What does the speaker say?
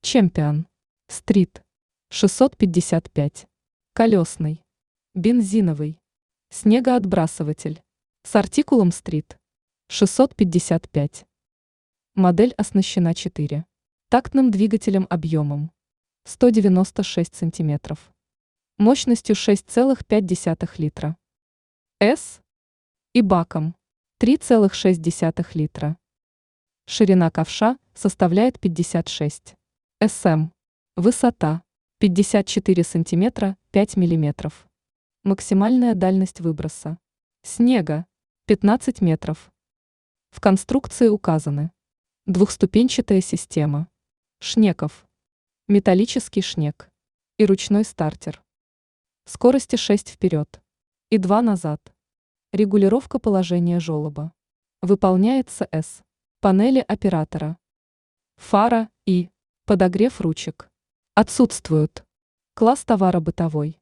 Чемпион. Стрит. 655. Колесный. Бензиновый. Снегоотбрасыватель. С артикулом Стрит. 655. Модель оснащена 4. Тактным двигателем объемом 196 см. Мощностью 6,5 литра. С. И баком 3,6 литра. Ширина ковша составляет 56 см. Высота 54 см 5 мм. Максимальная дальность выброса снега 15 метров. В конструкции указаны: двухступенчатая система, шнеков, металлический шнек и ручной стартер. Скорости 6 вперед и 2 назад. Регулировка положения желоба. Выполняется с панели оператора. Фара и подогрев ручек. Отсутствуют. Класс товара бытовой.